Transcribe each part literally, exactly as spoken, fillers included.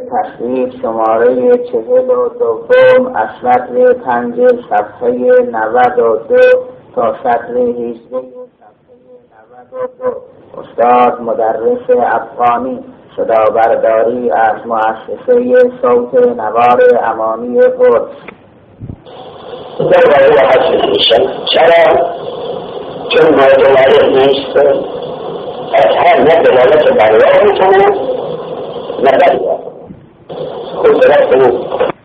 تصویر شماره چهل و دوم از سطر پنج صفحه نود و دو تا سطر هیجده صفحه نود و دو. استاد مدرس افغانی، صدابرداری از مؤسسه صوت نوار امانی قدس. در واقع حسد میشن. چرا؟ چون متولد نیست، از هر نه دلالت بر راه میکنه نه بر راه خودرت او.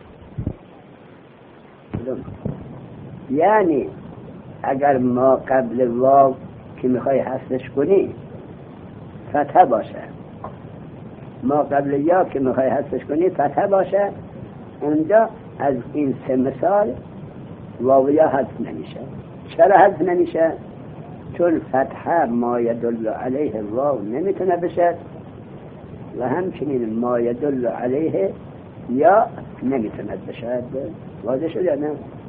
یعنی اگر ما قبل واو که میخوای حذفش کنی فتحه باشه، ما قبل یا که میخوای حذفش کنی فتحه باشه، اونجا از این سه مثال واو یا حذف نمیشه. چرا حذف نمیشه؟ چون فتحه ما یدل علیه واو نمیتونه بشه و همچنین ما یدل علیه یا نمیتونه بشه. واضح شد یا نه؟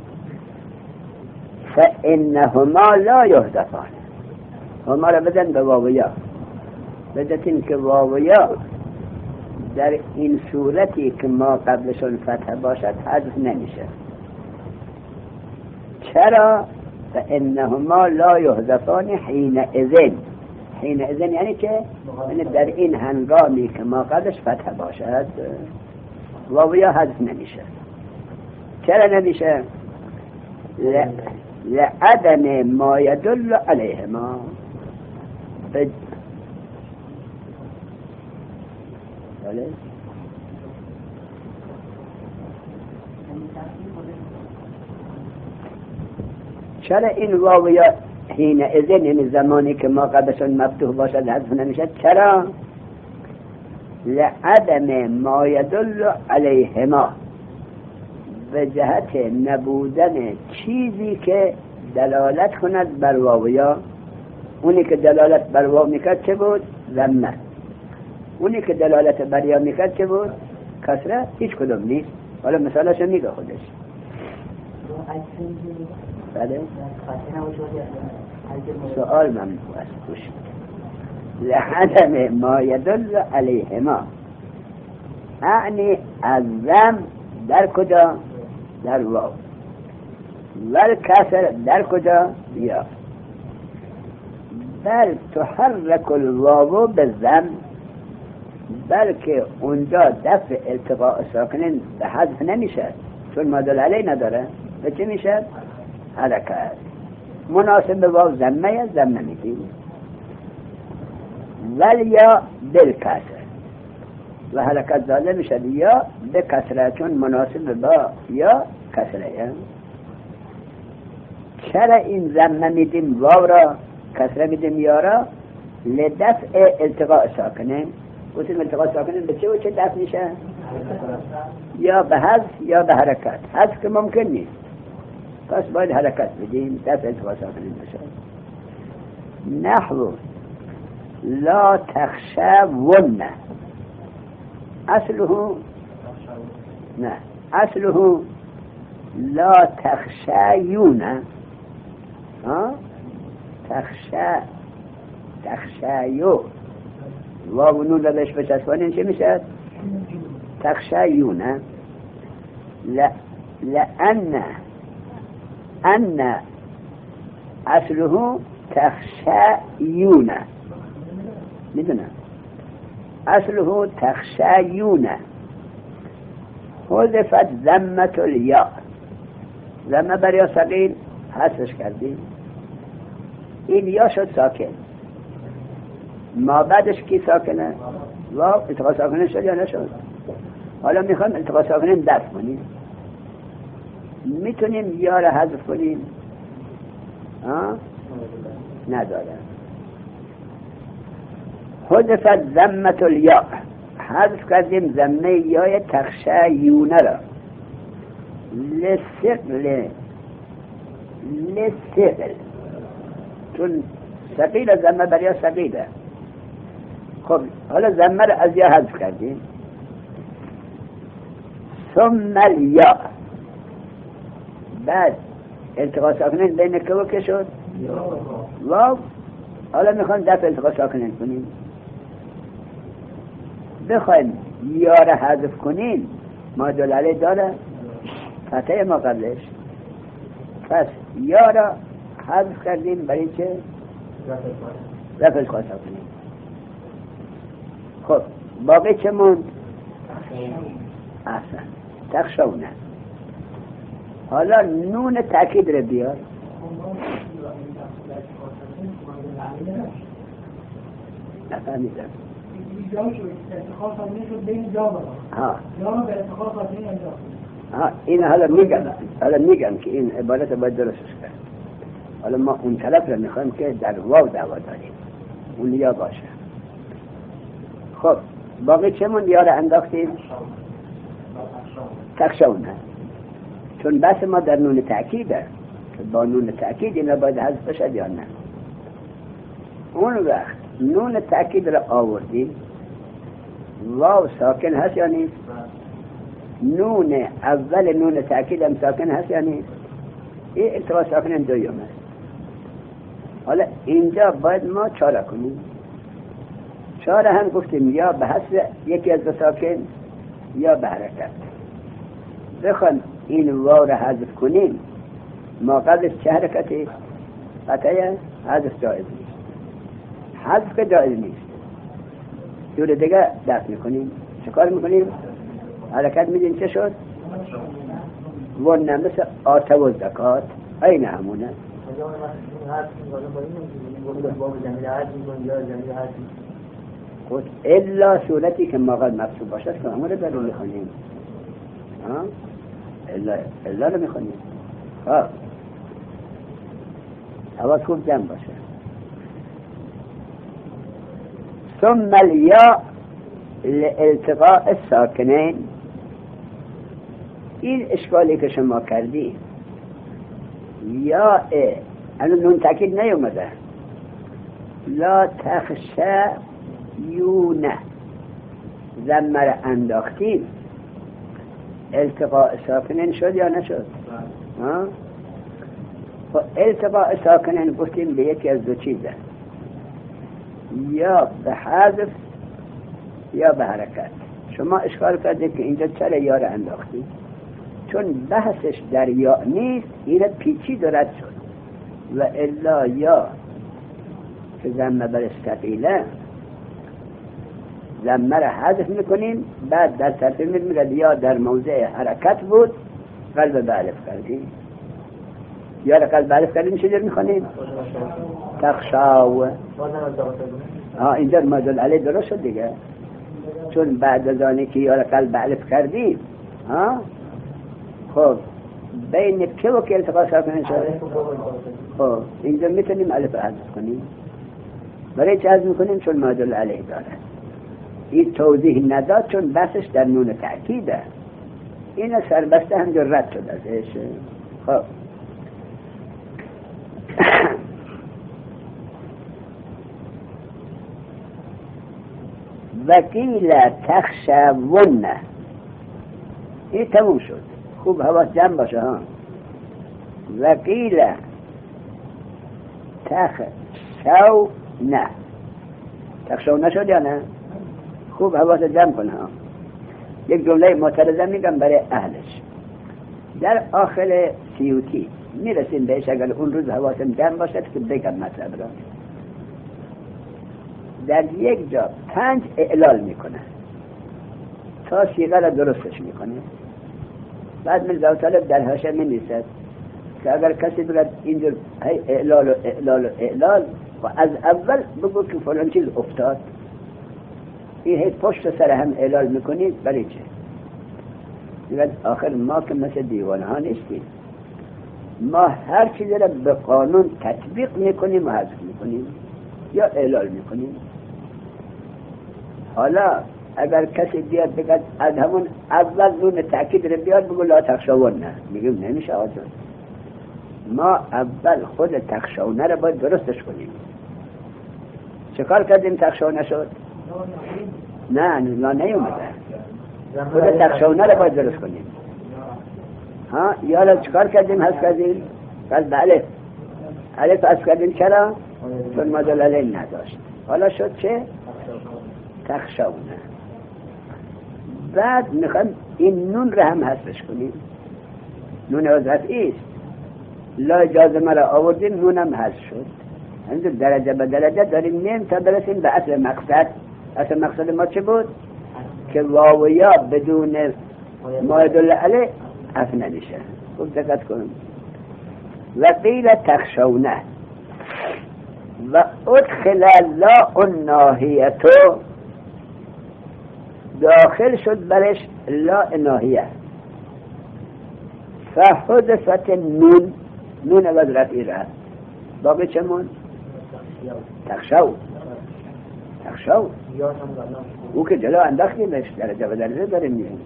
فانهما لا یحذفان. هما را بدن به واو یا، بدتین که واو یا در این صورتی که ما قبلشون فتح باشد حذف نمیشه. چرا؟ فانهما لا یحذفان حین اذن. حین اذن یعنی که یعنی در این هنگامی که ما قبلش فتح باشد واو یا حذف نمیشه. چرا نمیشه؟ ل... لعدم ما يدل عليهما. بد... بله؟ چرا این واو یا حین اذن یعنی زمانی که ما قبلشون مفتوح باشد حذف نمیشه؟ چرا؟ لعدم ما يدل عليهما، به جهت نبودن چیزی که دلالت کند بر واو یا. اونی که دلالت بر واو میکرد چه بود؟ ضمه. اونی که دلالت بر یا میکرد چه بود؟ کسره. هیچ کدوم نیست. حالا مثالش میگه خودش. بله؟ سؤال من است گوش لعدم ما يدل علیهما، اعنی از ضم در کجا؟ در واو. ول کسر در کجا؟ یا. بل تحرک الواو بالضم، بلکه اونجا دفع التقاء ساکنین به حذف نمیشه چون مدل علی نداره. به چه میشه؟ حرکت. مناسب واو ضمه ضمه میدیم. ول یا بالکسر و حرکت داده میشه یا به کسره چون مناسب با یا کسره. چرا این ضمه میدیم واو را، کسره میدیم یا را؟ لدفع التقاء ساکنین. گفتیم التقاء ساکنین به چه و چه دفع میشه؟ یا به حذف یا به حرکت. حذف که ممکن نیست، پس باید حرکت بدیم دفع التقاء ساکنین بشه. نحو لا تخشون، اصله نه اصله لا تخشیون. ها تخشا تخشیو واو نون را بهش بچسبانین چه میشه؟ تخشیون. ل لأن ان اصله تخشیون، میدونم اصله تخشیون. حذفت ضمة الیا، ضمه بر یا ثقیل حذفش کردیم، این یا شد ساکن. ما بعدش کی ساکنه؟ واو. التقاء ساکنه شد یا نشد؟ حالا میخوایم التقاء ساکنه دفع کنیم. میتونیم یا را حذف کنیم؟ آه؟ نداره. حذفت ضمة الیا، حذف کردیم ضمه یای تخشیونه را. لثقل لثقل چون ثقیل ضمه بر یا ثقیله. خب حالا ضمه را از یا حذف کردیم. ثم الیا، بعد التقاء ساکنین بین که و که شد؟ واو. حالا میخوایم دفع التقاء ساکنین کنیم. بخوایم یا را حذف کنین مادل علیه داره فتحه ما قبلش، پس یا را حذف کردیم برای چه؟ رفعش خواستم کنیم. خب باقی چه موند؟ احسن تخشونه. حالا نون تأکید رو بیار. نفهمیدم. ها ها این حالا میگم حالا میگم که این عبارت باید درستش کرد. حالا ما اون طرف رو میخوایم که در واو دعوا داریم، اون یا باشه. خب باقی چمون یا رو انداختیم؟ تخشونه. چون بس ما در نون تأکیده که با نون تأکید اینا باید حذف بشد یا نه. اون وقت نون تأکید رو آوردیم، واو ساکن هست یا نیست؟ نون اول نون تأکید هم ساکن هست یا نیست؟ این التقاء ساکن دویم هست. حالا اینجا باید ما چاره کنیم. چاره هم گفتیم یا به حذف یکی از دو ساکن یا به حرکت. بخوان این واو رو حذف کنیم، ما قبلش چه حرکتی؟ فتحه حذف جایز نیست. حذف که جایز نیست، جور دیگه دست میکنیم. چه کار میکنیم؟ حرکت میدیم. چه شد؟ ونه مثل آته و زکات این همونه. خود الا صورتی که ما قد مقصود باشد که همون رو در رو میخونیم. الا الا رو میخونیم. خب حواس خوب جمع باشه. ثم الياء لالتقاء الساکنین. این اشکالی که شما کردی یا اه انا نون تاکید نیومده. لا تخشیون ضمیر انداختیم، التقاء ساکنین شد یا نشد؟ ها؟ خب التقاء ساکنین گفتیم به یکی از دو چیزه، یا به حذف یا به حرکت. شما اشکال کردید که اینجا چرا یا را انداختیم؟ چون بحثش در یا نیست، این پیچید و رد شد. و الا یا که ضمه بر استقیله ضمه را حذف میکنیم، بعد در ترتیب میگه یا در موضع حرکت بود قلب به الف کردیم، یا را قلب به الف کردیم چجور میخونیم؟ تخشاو. ها اینجا مدل علی درست شد دیگه، چون بعد از آنی که یا را قلب به الف کردیم ها خب بین که و که التقاء ساکنین شده. خب اینجا میتونیم الف حذف کنیم. برای چه حذف میکنیم؟ چون مدل علی داره. این توضیح نداد چون بسش در نون تأکیده. این سربسته هم جو رد شد ازش. خب وکیل تخشون. این تموم شد. خوب حواس جمع باشه ها. وکیل تخشون. تخشون نشد یا نه؟ خوب حواس جمع کن ها. یک جمله معترضه میگم برای اهلش. در آخر سیوتی میرسیم بهش اگر اون روز حواسم جمع باشد که بگم مطلب را. در یک جا پنج اعلال میکنه تا صیغه را درستش میکنه. بعد من زوطالب در حاشیه می‌نویسد که اگر کسی بگه اینجور اعلال و اعلال و اعلال و از اول بگو که فلان چیز افتاد، این هی پشت سر هم اعلال میکنید برای چه؟ میگه آخر ما که مثل دیوانه ها نیستیم، ما هر چیز را به قانون تطبیق میکنیم و حذف میکنیم یا اعلال میکنیم. حالا اگر کسی بیاد بگه از همون اول نون تأکید رو بیاد بگو لا تخشون، نه میگیم نمیشه آجان. ما اول خود تخشونه رو باید درستش کنیم. چه کار کردیم تخشونه شد؟ نه لا نیومده. خود تخشونه رو باید درست کنیم. ها یا چه کار کردیم؟ حذف کردیم قلب الف. الف حذف کردیم چرا؟ چون مدل علیه نداشت. حالا شد چه؟ تخشونه. بعد میخوایم این نون را هم حذفش کنیم. نون رفعی است، لا اجازه مرا آوردیم نونم حذف شد. همینجور درجه به درجه داریم میم تا برسیم به اصل مقصد. اصل مقصد ما چه بود؟ که واو و یا بدون ما يدل علیه حذف نمیشه. خوب دقت کنیم. و قیل تخشونه و ادخل لا الناهیتو، داخل شد برش لا ناهیه. فحذفت نون، نون عوض رفعی رفت، باقی چمون؟ تخشو. تخشو او که جلو انداختیمش، درجه و درجه داریم میریم.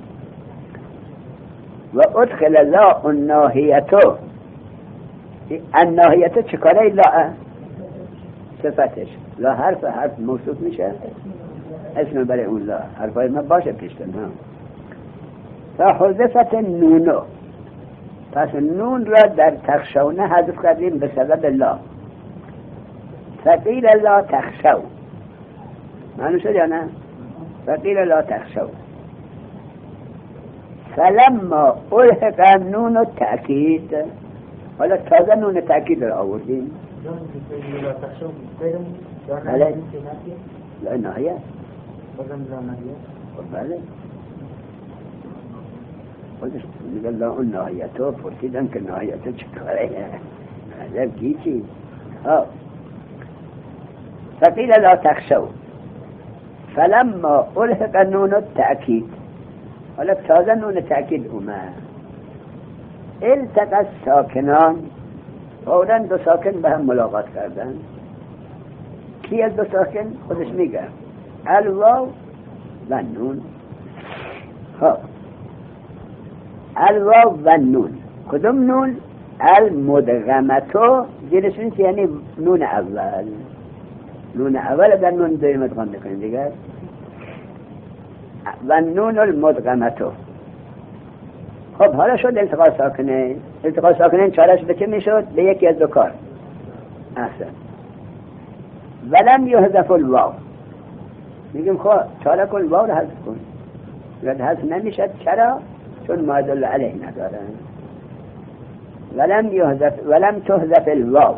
و ادخل لا الناهیتو، الناهیتو چکاره لا؟ صفتش لا حرف حرف موصوف میشه، اسم برای اون لا حرفای ما باشه پیشتن ها. فحذفت نونو، پس نون را در تخشونه حذف کردیم به سبب لا. فقیل لا تخشو، معنی شد یا نه؟ فقیل لا تخشو. فلما الحق نون و تأکید، حالا تازه نون تأکید را آوردیم. بله لا ناهیه، بله خودش میگه لا اون ناهیتو، پرسیدن که ناهیتو چه کاره؟ نظر گیچی. فقیل لا تخشو فلما الحق نون التأکید، حالا تازه نون تأکید اومد. التقى ساکنان، فوراً دو ساکن به هم ملاقات کردن. کی از دو ساکن؟ خودش میگه الواو و نون. ها الواو و نون، کدوم نون؟ المدغمتو، زیرشون یعنی نون اول. نون اول در نون دویم ادغام میکنیم دیگر. و نون المدغمتو. خب حالا شد التقاء ساکنه. التقاء ساکنه چارش به چه میشد؟ به یکی از دو کار. احسن. ولم یحذف الواو، میگیم خب چاره کن واو رو حذف کن. اگر حذف نمیشد چرا؟ چون ما يدل علیه ندارن. ولم یحذف ولم تحذف الواو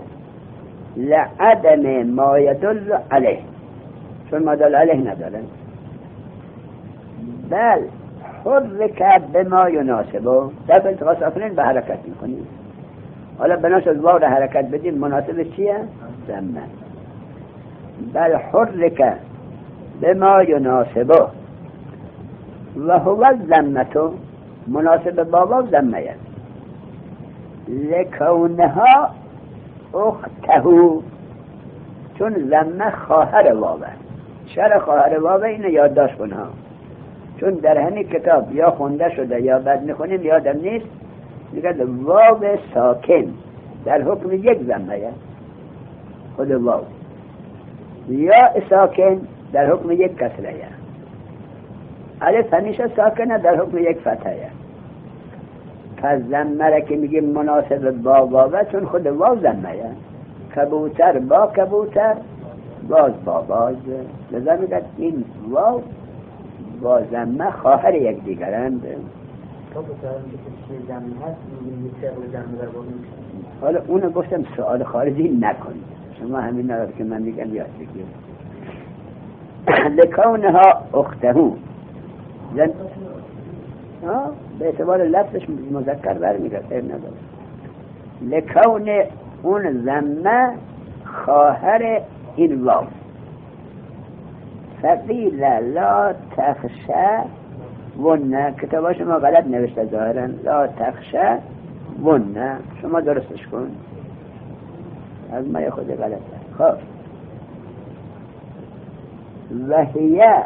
لعدم ما يدل علیه، چون ما يدل علیه ندارن. بل حرک بما یناسبه، در التقاء ساکنین به حرکت میکنیم. حالا بناش از واو رو حرکت بدیم، مناسبش چیه؟ ضمه. بل حرک بما یناسبه و هو الضمه، مناسب با واو ضمه، لکونها اخته، چون ضمه خواهر واوه. شر خواهر واوه اینو یادداشت کن ها، چون در همین کتاب یا خونده شده یا بعد میخونیم یادم نیست، میگه واو ساکن در حکم یک ضمه، خود واو. یا ساکن در حکم یک کسره، الف همیشه ساکنه در حکم یک فتحه. پس ضمه را که میگیم مناسب با واو، چون خود واو ضمه، کبوتر با کبوتر، باز با باز. لذا میگه این واو با ضمه خواهر یک دیگرند. حالا اونو گفتم سوال خارجی نکن، شما همین نداره که من میگم یاد بگیر. لکونها اختهو، زن ها به اعتبار لفظش مذکر برمیگه، خیر نداره. لکون اون ضمه خواهر این واو. فقیل لا تخشى ونه، کتابا شما غلط نوشته ظاهرا، لا تخشى ونه، شما درستش کن، از ما خود غلطه. خب وهیه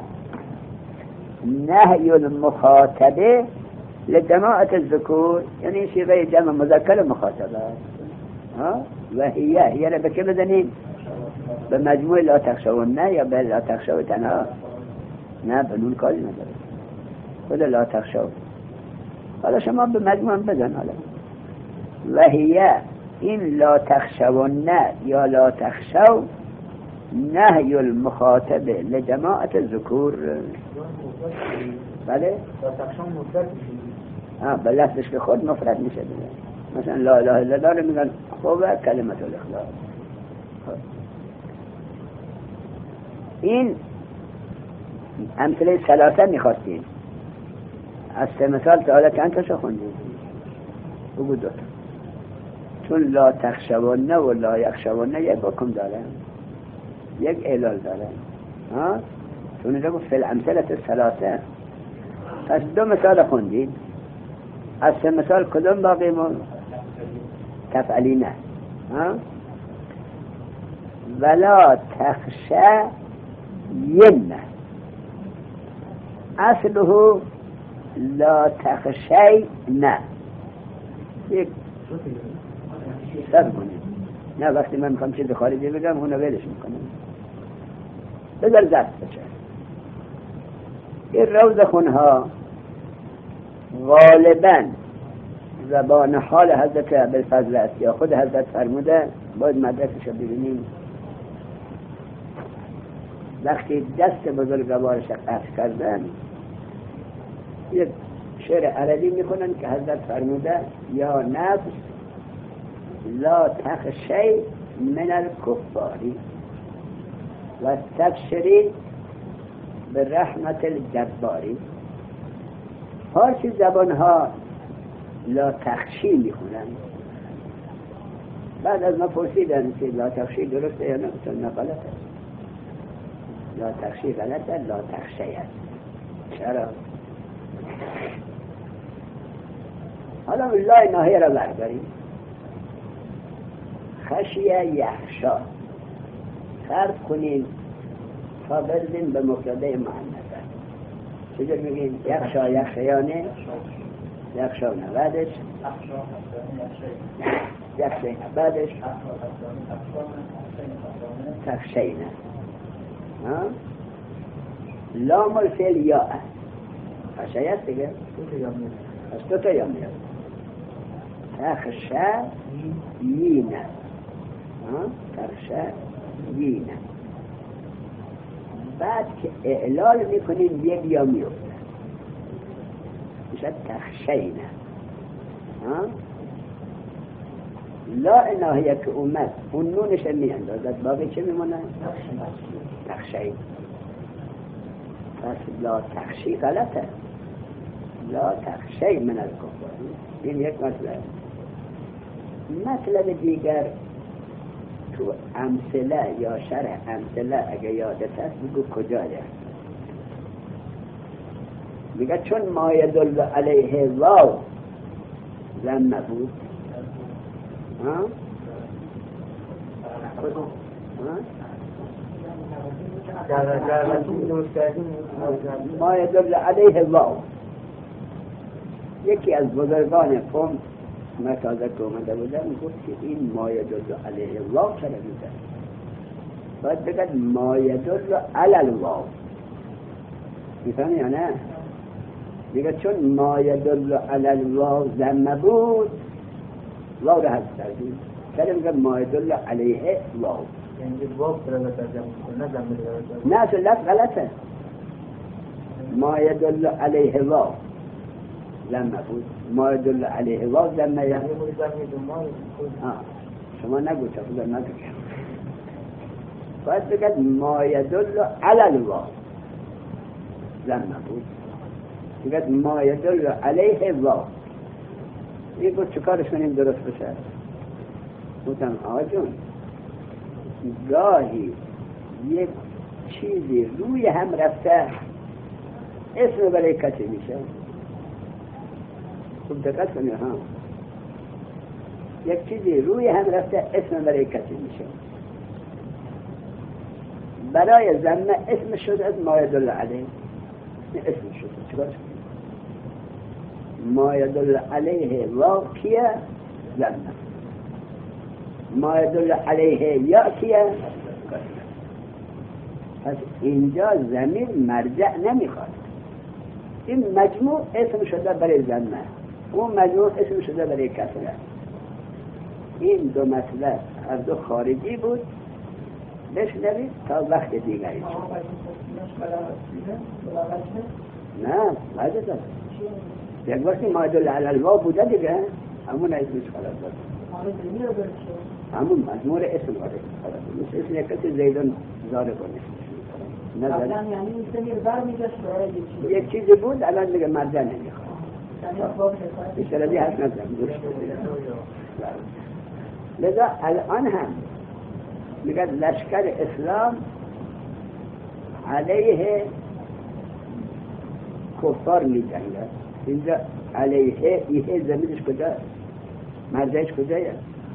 نهی المخاطبه لجماعت الذکور، یعنی صیغه جمع مذکر مخاطبه. ها وهیه، هیه را به که بزنیم؟ به مجموع لا تخشونه یا به لا تخشو تنها؟ نه، به نون کاری نداره، خود لا تخشو. حالا شما به مجموع بزن. حالا وهیه، این لا تخشونه یا لا تخشو نهی المخاطبه لجماعت الذکور. بله؟ لا تخشون مفرد میشه. آه به لفظش که خود مفرد میشه دیگه. مثلا لا اله الا الله رو میگن خوبه کلمت الاخلاص. این امثله ثلاثه میخواستیم. از سه مثال تا حالا چند تاشو خوندیم؟ بگو دوتا. چون لا تخشونه و لا یخشونه یک حکم داره، یک علال داره. ها؟ چون اینجا گفت فی الامثله ثلاثه. پس دو مثال خوندیم. از سه مثال کدوم باقی مون؟ تفعلی نه. ها؟ ولا تخشه ینه اصله لا تخشی نه. یک سر کنید. نه وقتی من میخوام چیز خارجی بگم اونو ولش میکنم. بذار دست بچه. این روز خونها غالبا زبان حال حضرت ابوالفضل است یا خود حضرت فرموده. باید مدرسش رو ببینیم. وقتی دست بزرگوارش قطع کردن یک شعر عربی میکنن که حضرت فرموده یا نفس لا تخشی من الکفاری و تبشری به رحمت الجباری. پارسی زبان ها لا تخشی میخونن. بعد از ما پرسیدن که لا تخشی درسته یا نه؟ نه غلطه. لا تخشی غلطه، لا تخشی است. چرا؟ حالا لای ناهی را برداریم. خشیه یخشا صرف کنیم تا برزیم به مفرده مؤنثه. چجور میگیم؟ یخشا یخشیانه یخشا نه بعدش یخشی نه بعدش تخشی نه. لام الفعل یا است. خشی است دیگه. از دو تا یا میاد. تخشه یینه. تخشه یینه. بعد که اعلال میکنیم یک یا میفته میشه تخشینه. لا ناهیه که اومد اون نونش می اندازد باقی چه میمونه؟ تخشین. پس لا تخشی غلطه. لا تخشی من الکفار. این یک مطلب. مطلب دیگر تو امثله یا شرح امثله اگه یادت هست بگو کجاست. میگه چون ما یدل علیه واو زن نبود. ها؟ ما یدل علیه واو. یکی از بزرگان قوم ما تازه که اومده بودن گفت که این ما یدل علیه واو چرا میزن؟ باید بگد ما یدل علی الواو. میفهمی یا نه؟ دیگه چون ما یدل علی الواو زن نبود واو را حذف کردیم. چرا میگه ما یدل علیه واو؟ یعنی واو را ترجمه کنه زن نه اصل لفظ غلطه. ما یدل علیه واو زن نبود. ما یدل علیه واو زن نبود. شما نگو چه خدا نگو. باید بگد ما یدل علی الواو زن نبود. بگد ما یدل علیه واو. این گفت چکارش کنیم درست بشه؟ گفتم آجون گاهی یک چیزی روی هم رفته اسم برای کسی میشه. خوب دقت کنید ها. یک چیزی روی هم رفته اسم برای کسی میشه. برای زن اسم شد از ما یدل علیه. اسم شد چکارش کنیم؟ ما یدل علیه واو کیه؟ زن. ما یدل علیه یا کیه؟ پس اینجا ضمیر مرجع نمیخواد. این مجموع اسم شده برای زن، اون مجموع اسم شده برای کسره. این دو مطلب هر دو خارجی بود. بشنوید تا وقت دیگری. نه باید داره یک وقتی ما دل علی الواو بوده دیگه همون اسمش خلاص داره همون مجموع اسم داره خلاص مثل اسم یک کسی زیدان زاره کنه نه زاره یعنی این سمیر بر میگشت برای یک چیزی بود الان دیگه مرجع نمیخواد اشترابی هست نزدم لذا الان هم میگه لشکر اسلام علیه کفار می جنگه اینجا علیه ایه زمینش کجا مرجعش کجایه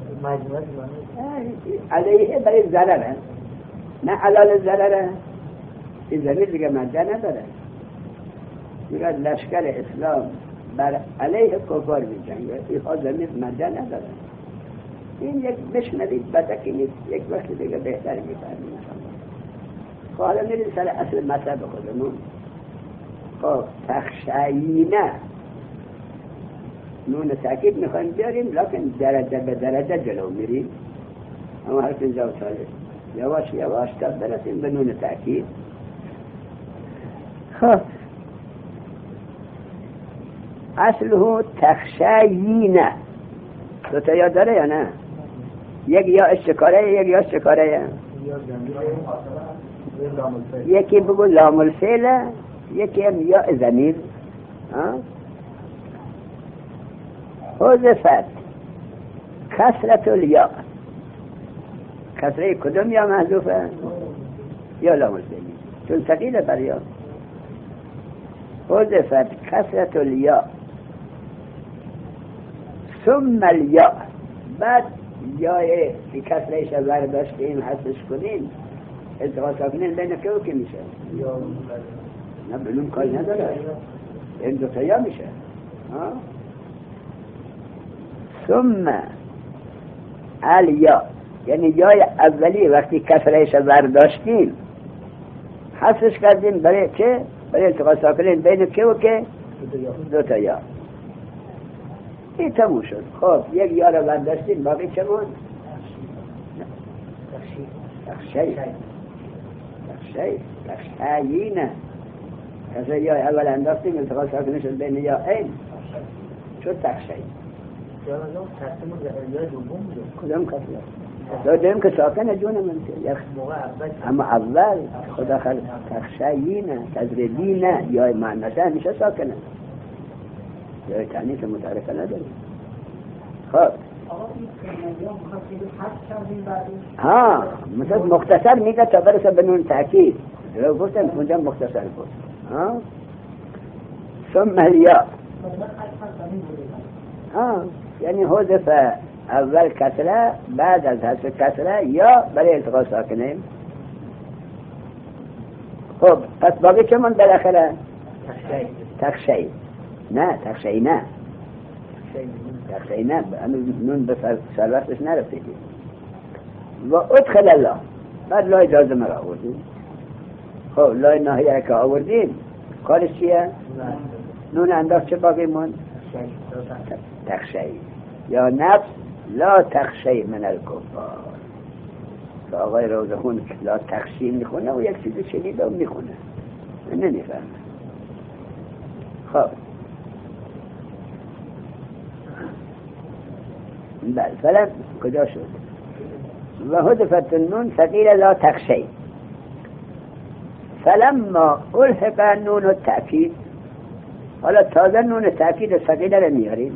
علیه برای ضرره نه علال ضرره این زمین دیگه مرجع نداره میگه لشکر اسلام بر علیه کفار می جنگه ایها زمین مرجع نداره این یک بشنوید بدکی نیست یک وقت دیگه بهتر میفهمید خب حالا میریم سر اصل مطلب خودمون خب تخشعینه نون تاکید میخوایم بیاریم لکن درجه به درجه جلو میریم اما حرف اینجا ساله یواش یواش تا برسیم به نون تاکید خب اصله تخشعینه دو تا یا داره یا نه یک یا اشتکاره یک یا اشتکاره یکی بگو لام الفعل یکی هم یا ضمیر حذفت کسرت الیا کسره کدوم یا محذوفه یا لام الفعل چون ثقیله بر یا حذفت کسرت الیا ثم الیا بعد یای که کسرهش از برداشتیم حسش کنیم التقاط کنیم بین که او که میشه نه بلوم کاری نداره این دوتا یا میشه ثم الیا یعنی یای اولی وقتی کسرهش از برداشتیم حسش کردیم برای چه؟ برای التقاط کنیم بین که او که دوتا یا این تموم شد خب یک یا رو برداشتیم باقی چه بود؟ تخشی تخشی تخشیینه کسی یا اول انداختیم انتقال ساکنه شد بین یا این شد تخشی کدام کسی دو دیم که ساکنه جون من اما اول خدا خلق تخشیینه تذریبینه یا معنیشه همیشه ساکنه یا تعنیف متعرفه نداریم خب ها مثلا مختصر میگه تا برسه به نون تاکید رو گفتم اونجا مختصر بود ها ثم الیا ها یعنی حذف اول کسره بعد از حذف کسره یا برای التقاء ساکنه خب پس باقی چه من بالاخره تخشی تخشی نه تخشی نه تخشی نه نون به سروستش نرسیدیم و ادخل الله بعد لای اجازه مرا آوردیم خب لای ناهیه که آوردیم کارش چیه؟ نون انداز چه باقی من؟ تخشی یا نفس لا تخشی من الکفار که آقای روزخون لا تخشی میخونه و یک چیز شنیده و میخونه نمیفهمه خب بله فلم کجا شد و حذفت النون ثقیل لا تخشی فلما الحق نون التأکید حالا تازه نون تأکید ثقیله رو میاریم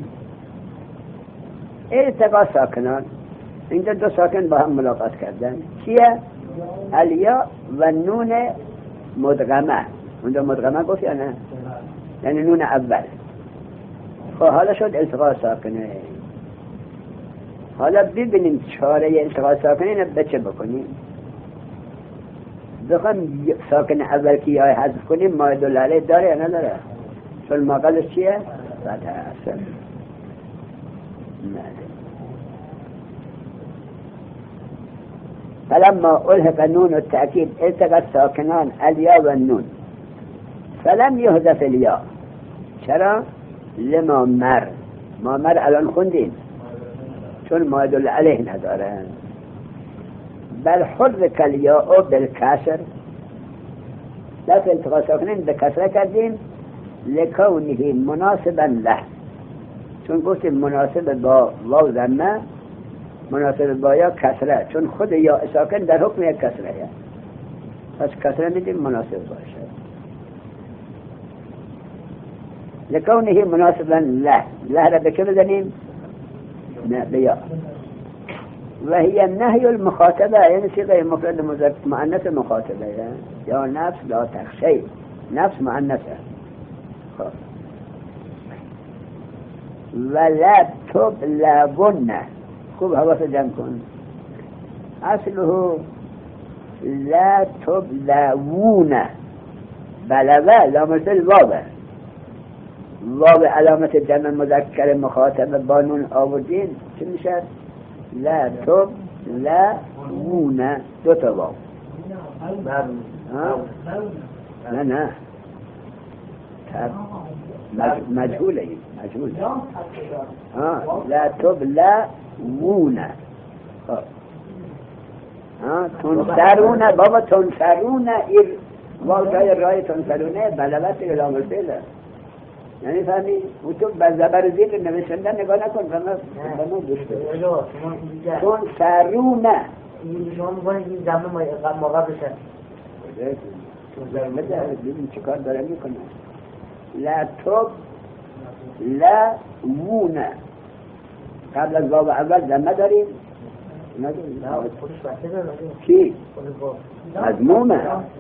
التقا ساکنان اینجا دو ساکن با هم ملاقات کردن چیه؟ الیا و نون مدغمه اونجا مدغمه گفت یا نه؟ یعنی نون اول خب حالا شد التقا ساکنه حالا ببینیم چاره التقا ساکنه به چه بکنیم بخوام ساکن اول که یای حذف کنیم ما دلاله داره یا نداره چون مقالش چیه؟ فتح اصل فلما الحق نون التأكيد التقى الساكنان الياء والنون فلم يهدف الياء چرا؟ لما مر ما مر الان خوندیم چون ما يدل عليه نداره بل حرك الياء بالكسر لكن التقى الساكنين بكسره کردیم لکونه مناسبا له، چون گفتیم مناسب با واو ضمه، مناسب با یا کسره، چون خود یا ساکن در حکم یک کسره هست، پس کسره میدیم مناسب باشه. لکونه مناسبا له، له را به که بزنیم؟ نه به یا. و هی نهی المخاطبه، یعنی صیغه مفرد مؤنث مخاطبه، یا نفس لا تخشی، نفس مؤنثه. خب ولا تبلون، خوب حواس جمع کن، اصله لا تبلون، بلوه لامرسل واوه، واو علامت جمع مذکر مخاطب با نون آوردین چه میشه؟ لا تبلون، دو تا واو. نه نه مجهوله این مجهول. ها لا تبلون، ها تنصرون، بابا تنصرون، این واو جای رای تنصرونه بلوت اعلام الفعله، یعنی فهمی؟ و تو به زبر زیر نوشتن نگاه نکن، به ما دوست بده. تنصرون این شما میگوید این زمین موقع بشه ببین چه کار داره میکنه. لا تب لا وون، قبل از باب اول زمه داریم؟ نداریم. چی؟ مضمومه.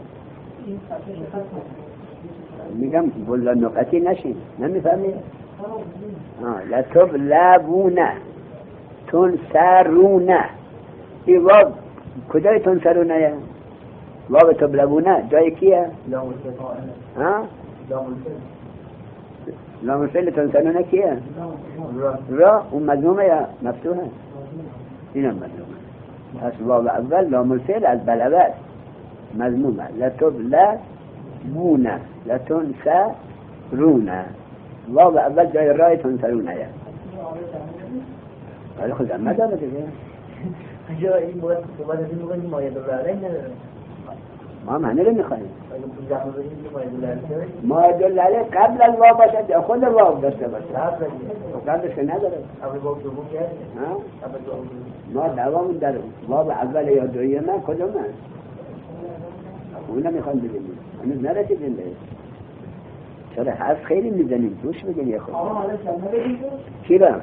میگم بلا نقطی نشین، نمیفهمی؟ لا تب لا وون تنصرون، این واب کجای تنصرونه؟ واب تبلونه جای کیه؟ ها؟ لام الفعل تنصرونه کیه؟ را. اون مضمومه یا مفتوحه؟ اینم مضمومه. پس واب اول لام الفعل از بلوه مضمومه، لتبلونه لتنصرونه، واب اول جای رای تنصرونه یا ولی خود هم نداره دیگه. اینجا این باید صحبت از این موقع این مایه دلاره نداره، ما معنی رو میخواییم. مایه دلاره قبل از واب باشد یا خود واب داشته باشد؟ قبلش که نداره. ما دوامون در واب اول یا دویمه کدوم هست؟ اون نمیخوان ببینیم، هنوز نرسیدیم بهش. چرا حرف خیلی میزنیم، دوش بگیم یه خود. چی را؟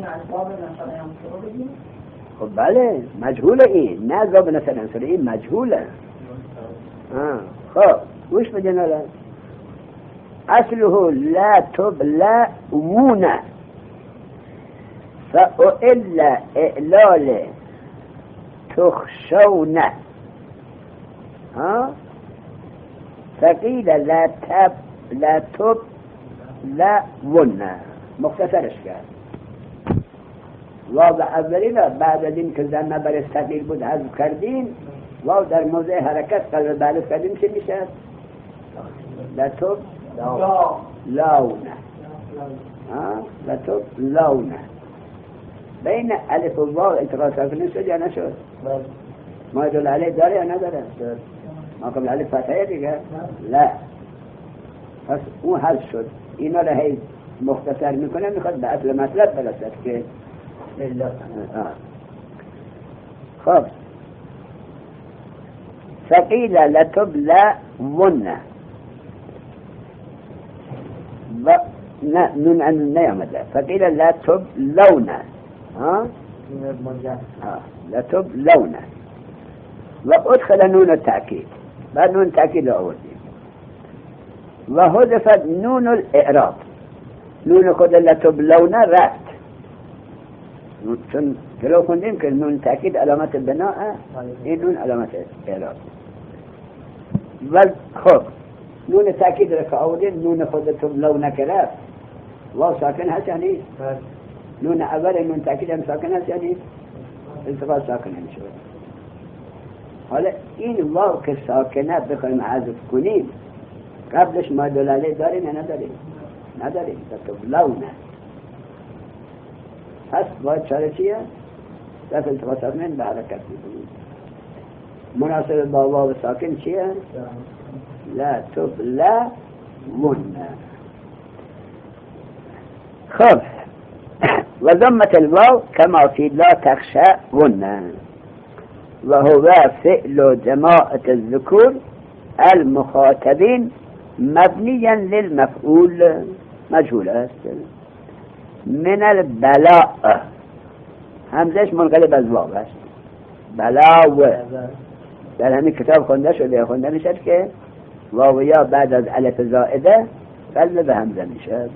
خب بله مجهوله این، نه ضاب نصر انصره، این مجهوله. خب گوش بدین الان، اصله لا تبلون فاعل اعلال تخشون، ها فقیل لا تب لا تبلون، مختصرش کرد. واو اولی را بعد از این که زن بر استقیل بود حذف کردیم، واو در موضع حرکت قلب بعد کردیم چه میشه؟ لطب لونه، لطب لونه. بین الف و واو التقاط ساکنین شد یا نشد؟ ما دل علیه داره یا نداره؟ ما قبل الف فتحه دیگه؟ لا. پس اون حل شد. اینا را هی مختصر میکنه، میخواد به اصل مطلب برسد که خب فقیل لتبلون و نه نون ان نیامده، فقیل لتبلون، ها لتبلون و ادخل نون التأکید، بعد نون التأکید آوردیم و حذفت نون الاعراب، نون خود لتبلون رفت، چون جلو خوندیم که نون تأکید علامت بناء، این نون علامت اعراب. و خب نون تأکید را که آوردیم، نون خود تبلون که رفت، واو ساکن هست یا نیست؟ نون اول نون تأکید هم ساکن هست یا نیست؟ التقاط ساکن هم شد. حالا این واو که ساکنه بخوایم حذف کنیم، قبلش ما دلاله داریم یا نداریم؟ نداریم. تبلونه پس باید چاره چیه؟ دست التقاط ساکنه به حرکت میکنیم. مناسب با واو ساکن چیه؟ لا تبلون. خب وضمة الواو كما في لا تخشون، وهو فعل جماعة الذكور المخاطبين مبنيا للمفعول مجهول است. من البلاء همزش منقلب از واو است. بلاو در همین کتاب خونده شده، خونده میشد که واو یا بعد از الف زائده قلب به همزه میشد.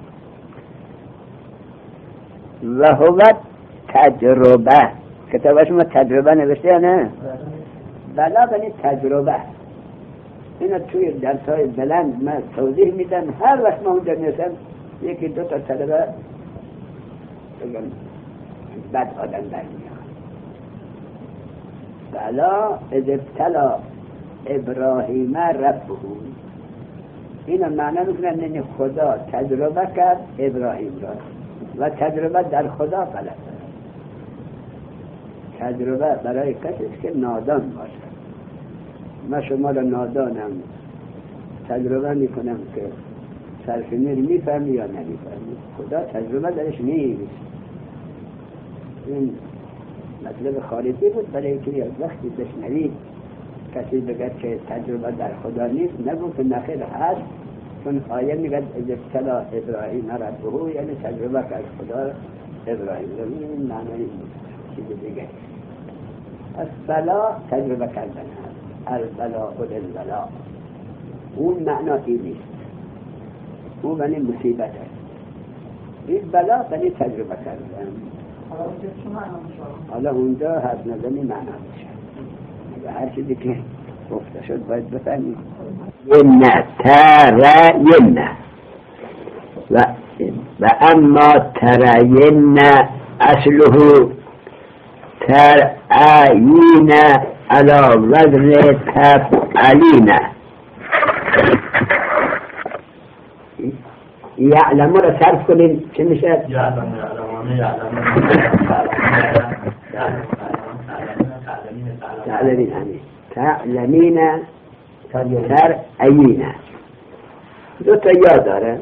و هو تجربه، کتابش ما تجربه نوشته نه؟ بلا بنی تجربه. اینا توی درسای بلند من توضیح میدم، هر وقت ما اونجا میرسم یکی دو تا طلبه بگم بد آدم برمیاد. بلا اذ ابتلا ابراهیم ربه، اینا معنی میکنن این خدا تجربه کرد ابراهیم را، و تجربه در خدا غلط. تجربه برای کسی که نادان باشه. من شما را نادانم تجربه میکنم که سرفنیر میفهمی یا نمیفهمی. خدا تجربه درش نیست. این مطلب خارجی بود برای که از وقتی بشنوید کسی بگد که تجربه در خدا نیست، نگو که نخیر هست، چون آیه میگد از ابتلا ابراهیم ربه، یعنی تجربه که از خدا ابراهیم رو. این معنی چیز دیگه. از بلا تجربه کردن هست. البلا و البلا اون معنی نیست، اون بنی مصیبت هست. این بلا بنی تجربه کردن. حالا اونجا حد نزنی معنا میشه. هر چیزی که گفته شد باید بفهمید. ینه ترینه و و اما ترینه اصله ترعین علی وزن تفعلین. یعلمو را صرف کنیم چه میشه؟ یعلم یعلمانه یعلمانه تعلمین همین تعلمین ترعین دو تا یا داره،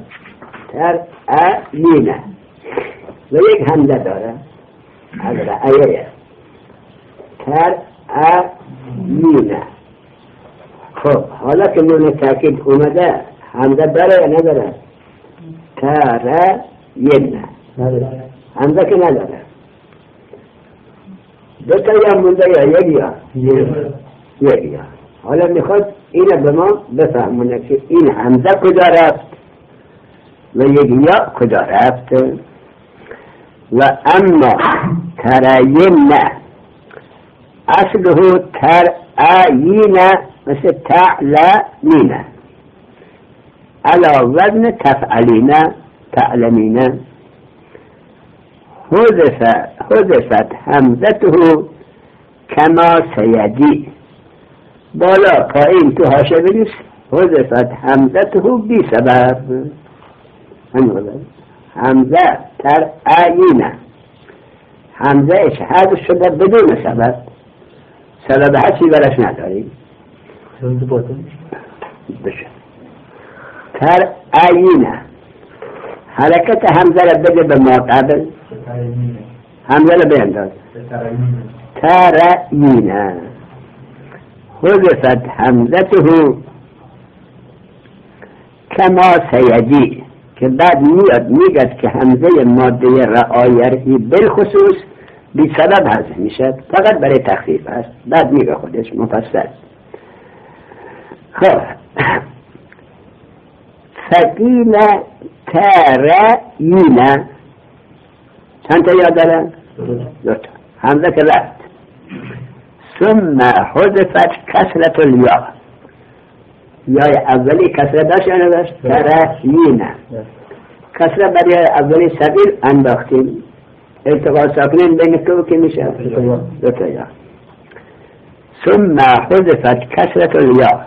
ترعین و یک همزه داره از رعیه. ترعین. خب حالا که نون تاکید اومده همزه داره یا نداره؟ ترعین همزه که نداره. دو تا یا مونده یا یک یا یک یا. حالا میخواد اینه به ما بفهمونه که این همزه کجا رفت و یک یا کجا رفت. و اما ترین اصله ترعین مثل تعلمین علی وزن تفعلین تعلمین. حذفت همزته کما سیجی. بالا پایین تو حاشیه بنویس حذفت همزته بی سبب. همزه ترعین همزه اش حذف شده بدون سبب، سبب حسی برش نداریم. بشه ترعین حرکت همزه را بده به مقابل، همزه را بینداز. ترعین حذفت همزته کما سیجی، که بعد میاد میگد که همزه ماده رعایری بالخصوص بی سبب حذف میشد، فقط برای تخفیف است. بعد میگه خودش مفصل. خب فقیل ترعین چند تا یاد دارن؟ دو تا. همزه که رفت. ثم حذفت کسرت الیا. یای اولی کسره داشت یا نداشت؟ ترعین. کسره برای اولی سبیل انداختیم، التقاء ساکنین بین تو که میشه دو تا یا. ثم حذفت کسرت الیا.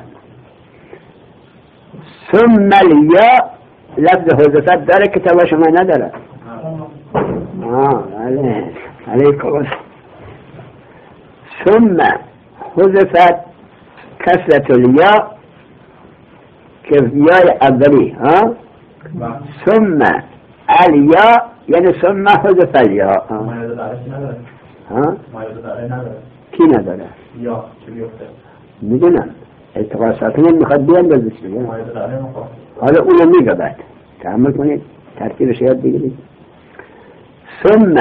ثم الیا لفظ حذفت داره که تو شما نداره. آه علیه علیکم. ثم حذفت کسرت الیا که یای اولی ها. ثم الیا یعنی ثم حذف الیا. مایه داره چی نداره؟ ها؟ مایه داره نداره. کی نداره؟ یا چی بیفته؟ میدونم التقاء ساکنین میخواد بیاندازه چیه؟ مایه داره میخواد. حالا اونو میگه بعد تحمل کنید ترتیبش یاد بگیرید. ثم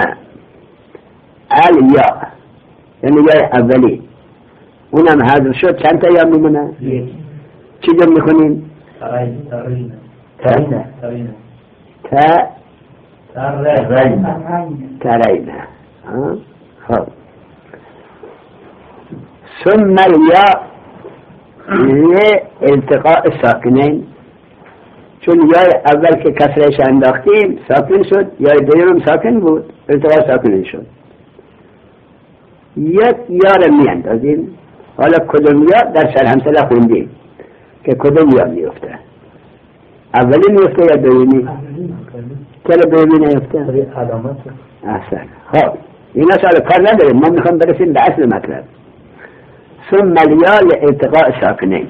الیا یعنی یای اولی اونم حذف شد چند تا یا میمونه؟ چی جمع میکنیم؟ ترین ترین ترین ترین ترین ترین. خب ثم الیا لالتقاء ساکنین، چون یای اول که کسرش انداختیم ساکن شد، یای دوم ساکن بود التقاء ساکنین شد. یک یا را می اندازیم. حالا کدوم یا در سرهمسله خوندیم که کدوم یا میفته، اولی میفته یا دومی؟ چرا دومی نیفته؟ علامت. احسن. خب اینا سال کار نداریم، ما میخوام برسیم به اصل مطلب. ثم الیا لالتقاء ساکنین.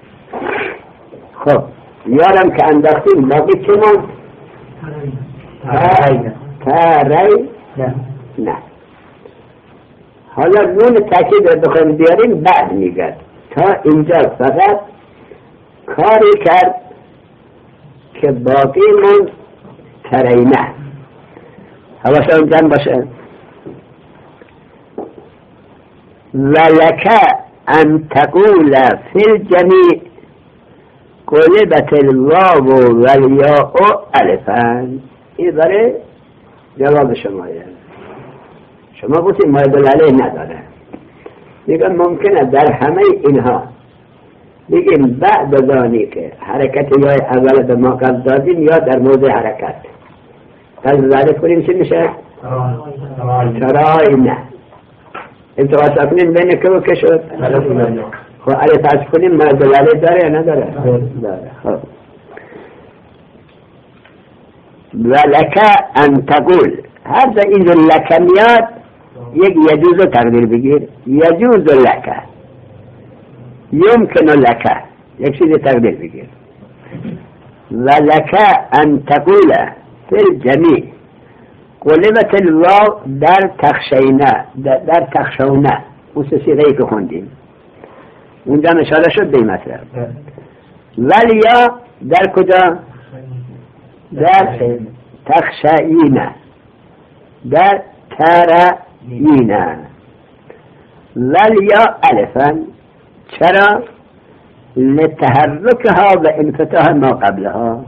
خب یارم که انداختیم باقی چه مون؟ ترین ترین نه. حالا نون تاکید رو بخوایم بیاریم بعد میگرد. تا اینجا فقط کاری کرد که باقی من ترینه. حواسان جمع باشه. ولک ان تقول فی الجمیع قلبت الواو والیاء الفا. این برای جواب شما یه. شما گفتید ما دل علیه نداره. میگم ممکنه در همه اینها بگیم بعد از آنی که حرکت یا اول به ما قبل دادیم یا در موضع حرکت پس ذالک کنیم چی میشه؟ ترای نه. انتقاط کنیم بین که و که شد؟ خب علی فرض کنیم ما دل علیه داره یا نداره؟ داره. خب ولک ان تقول هر دا این لک میاد یک یجوز رو تقدیر بگیر. یجوز لک یمکن لک یک چیز تقدیر بگیر. ولک ان تقول فی الجمیع قلبت الواو در تخشینه در تخشونه اون سیغه‌ای که خوندیم اونجا اشاره شد به این مطلب. ولیا در کجا؟ در تخشینه در ترینه. ولیا الفا چرا؟ لتحرکها و انفتاح ما قبلها.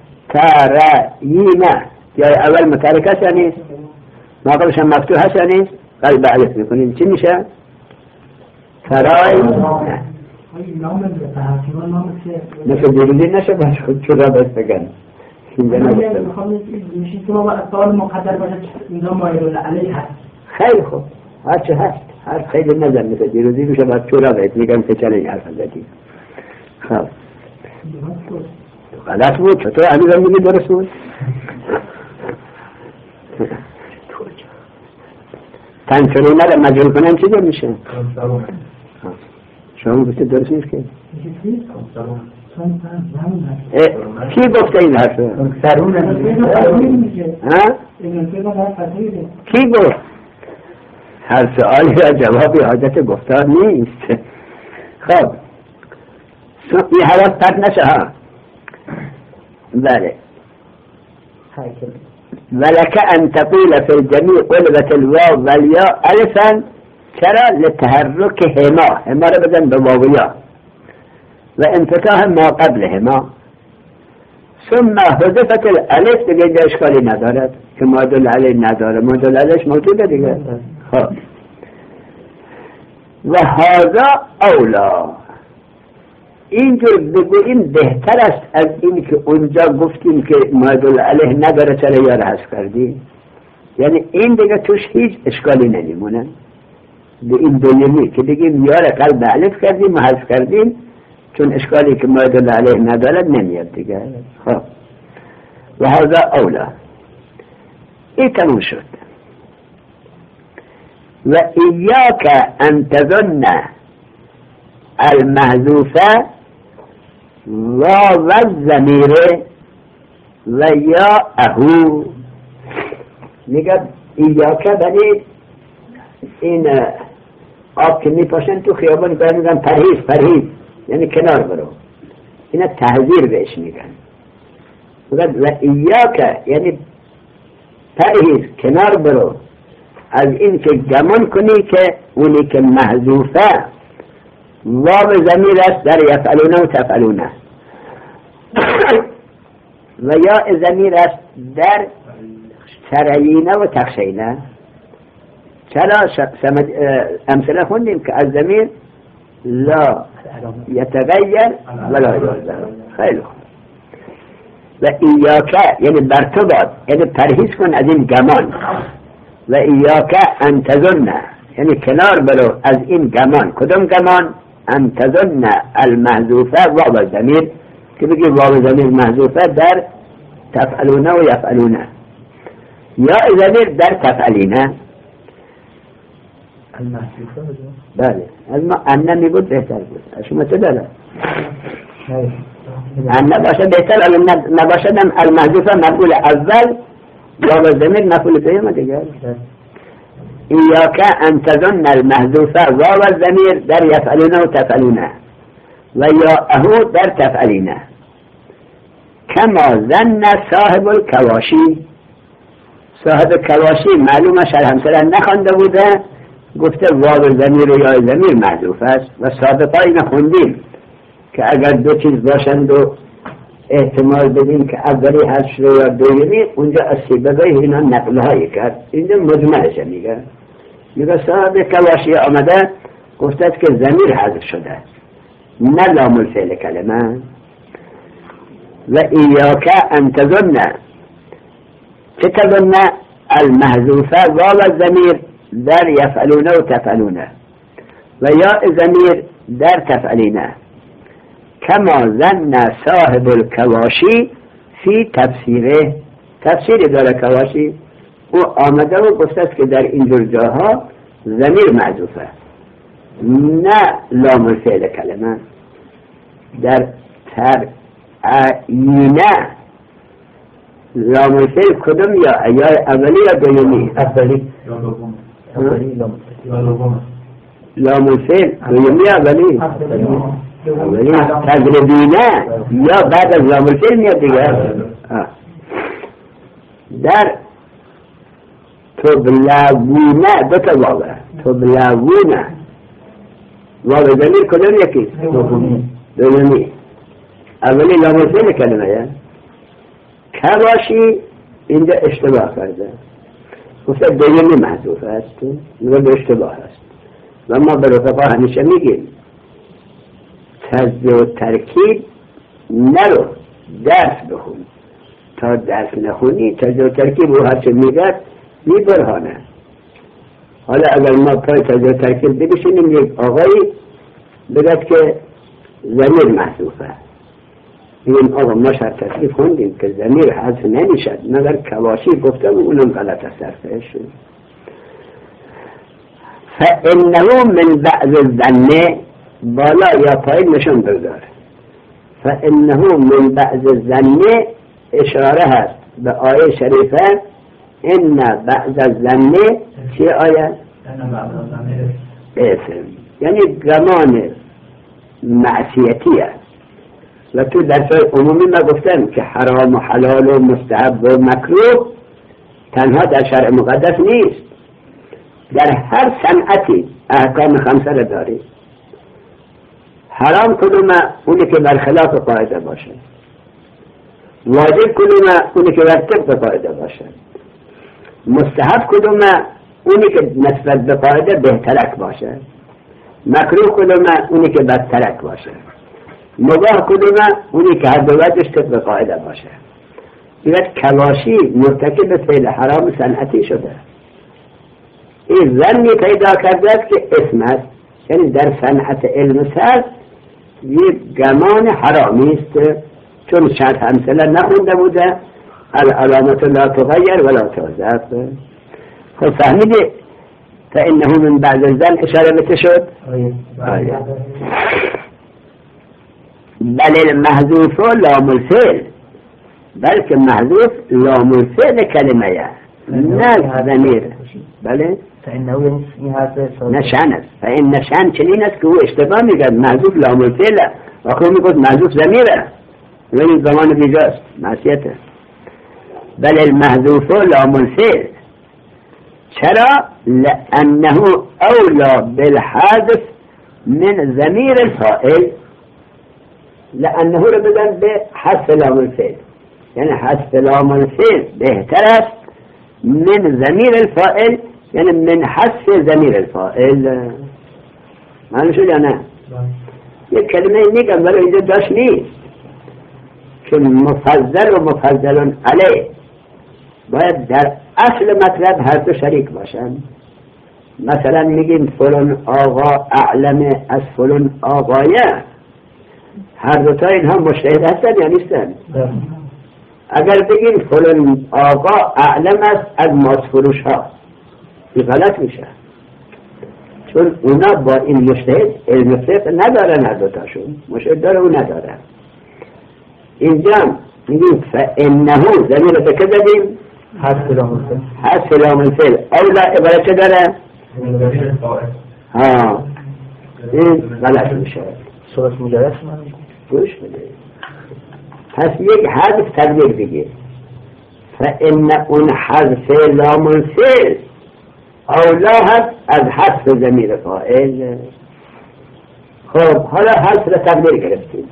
ترینه یا اول متحرک هست یا نیست؟ ما قبلش هم مفتوح هست یا نیست؟ قلب علف میکنیم چی میشه؟ ترینه. مثل دیروزی نشه باش خود چرا بس بگن خیلی خوب هرچه هست هر خیلی نظر مثل دیروزی میشه باید چورا باید میگم که چنین حرف زدی. خب غلط بود چطور امیر هم میگی درست بود؟ تنسرونه را مجهول کنم چی جا میشه؟ شما گفته درست نیست که؟ کی گفته این حرفه؟ کی گفت؟ هر سؤالی را جوابی حاجت گفتار نیست. خب این حواس پرد نشه ها. بله ولك ان تقول في الجميع قلبت الواو والياء الفا چرا؟ لتحركهما هما را بزن به واویا و انفتاح ما قبلهما. ثم حذفت الالف دیگه اینجا اشکالی ندارد که مادل علیه نداره، مادل علیهش موجوده دیگه. خب و هذا اولا اینجور بگوییم بهتر است از این که اونجا گفتیم که مادل علیه نداره چرا یار حذف کردی. یعنی این دیگه توش هیچ اشکالی نمیمونه به این دویمی که بگیم یار قلب علف کردیم و حذف کردیم چون اشکالی که مادل علیه نداره نمیاد دیگه. خب و هذا اولا این تموم شد. و ایاک ان تظن المحذوفه و الضمیر و یا اهو میگه ایاکه بلی این آب که میپاشن تو خیابان باید میگن پرهیز پرهیز یعنی کنار برو، اینا تحذیر بهش میگن. میگه و ایاکه یعنی پرهیز کنار برو از این که گمان کنی که اونی که محذوفه واو ضمیر است در یفعلونه و تفعلونه و یا ضمیر است در ترینه و تخشینه. چرا امثله خوندیم که از ضمیر لا یتغیر ولا یغیر. خیلی خوب. و ایاکه یعنی برتباد یعنی پرهیز کن از این گمان. و ایاکه انتظن یعنی کنار برو از این گمان. کدام گمان؟ انتظن المحذوفه واو ضمیر که بگی واو ضمیر محذوفه در تفعلونه و یفعلونه، یا ضمیر در تفعلینه. المحذوفه بله از ما انه می بود بهتر بود. شما چه داره؟ انه باشه بهتر، اگر نباشدم المحذوفه مفعول اول واو ضمیر مفعول دوم دیگر. ایاک ان تظن المحذوفه واو الضمیر در یفعلونه و تفعلونه و یا اهو در تفعلینه. کما ظن صاحب الکواشی، صاحب کواشی معلومه شرح همسره نخوانده بوده، گفته واو ضمیر و یا ضمیر محذوف است و سابقا این خوندیم که اگر دو چیز باشند و احتمال بدیم که اولی هست یا دومی، اونجا از سیبقه اینا نقلهایی کرد. اینجا مجملش میگه میگه صاحب کواشی آمده گفته که ضمیر حذف شده نه لام الفعل کلمه. و ایاک ان تظن چه تظن المحذوفه واو الضمیر در یفعلونه و تفعلونه و یا ضمیر در تفعلینه. کما ظن صاحب الکواشی فی تفسیره، تفسیری داره کواشی، او آمده و گفته که در اینجور جاها ضمیر محذوفه نه لام الفعل کلمه. در ترعینه لام الفعل کدوم یا یا اولی یا دومی؟ اولی اولی لام الفعل دومی اولی اولی تقریبینه یا بعد از لام الفعل میاد دیگر. در تبلغونه دو تا واقع تبلغونه واقع ضمیر کدوم یکی؟ دومی دومی اولی لام الفعل کلمه یا کواشی اینجا اشتباه کرده، گفته دومی محذوف است، میگه به اشتباه است. و ما به رفقا همیشه میگیم تجزیه و ترکیب نرو، درس بخون. تا درس نخونی تجزیه و ترکیب رو هرچه میگه میبرهانه. حالا اگر ما پای تجزیه و ترکیب ببشینیم یک آقایی بگد که ضمیر محذوفه، این آقا ما شرط تصریف خوندیم که ضمیر حذف نمیشد مگر کواشی گفتم اونم غلط است صرفش. فانه من بعض الظن بالا یا پایین نشون بگذار. فانه من بعض الظن اشاره هست به آیه شریفه ان بعض الظن چه آیه؟ اسم یعنی گمان معصیتی است. و تو درسای عمومی ما گفتم که حرام و حلال و مستحب و مکروه تنها در شرع مقدس نیست، در هر صنعتی احکام خمسه را داری. حرام کدومه؟ اونی که برخلاف قاعده باشه. واجب کدومه؟ اونی که بر طبق قاعده باشه. مستحب کدومه؟ اونی که نسبت به قاعده بهترک باشه. مکروه کدومه؟ اونی که بدترک باشه. مباح کدومه؟ اونی که هر دو وجهش طبق قاعده باشه. میگه کواشی مرتکب فعل حرام صنعتی شده. این ظنی پیدا کرده است که اسم است، یعنی در صنعت علم صرف یک گمان حرامی است، چون شرط همسله نخونده بوده العلامت لا تغیر ولا تحذف. خب فهمیدی؟ فانه من بعد الظن اشاره بته شد. آیه بل المحذوف لام الفعل بلکه محذوف لام الفعل کلمه نه ضمیر. بله فإنه یعنی این حرف نشان است. فإن نشان چنین است که او اشتباه میگه محذوف لام الفعل آخر میگه محذوف ضمیره ولی زمان بیجاست معصیته. بل المحذوف لام الفعل. چرا؟ لأنه أولى بالحذف من ضمیر الفاعل. لأنه رو بزن به حذف لام الفعل، یعنی حذف لام الفعل بهتر است من ضمیر الفاعل، یعنی من حذف ضمیر الفاعل. معنی شد یا نه؟ یک کلمه میگم ولی اینجا داشت نیست که مفضل و مفضل علیه باید در اصل مطلب هر دو شریک باشن. مثلا میگیم فلان آقا اعلم از فلان آقایه، هر دوتا اینها مجتهد هستن یا نیستن؟ اگر بگیم فلان آقا اعلم است از ماسفروش ها، این غلط میشه، چون اونا با این مجتهد علم فقه ندارن، هر دوتاشون مجتهد داره او نداره. اینجا میگیم فانه ضمیر به که زدیم؟ حذف لام الفعل. حذف لام الفعل اولا عبارت چه داره؟ ها این غلط میشه. صورت مجرد گوش بده. پس یک حذف تقدیر بگیر فان اون حذف لام الفعل اولا هست از حذف ضمیر فاعل. خب حالا حذف را تقدیر گرفتیم،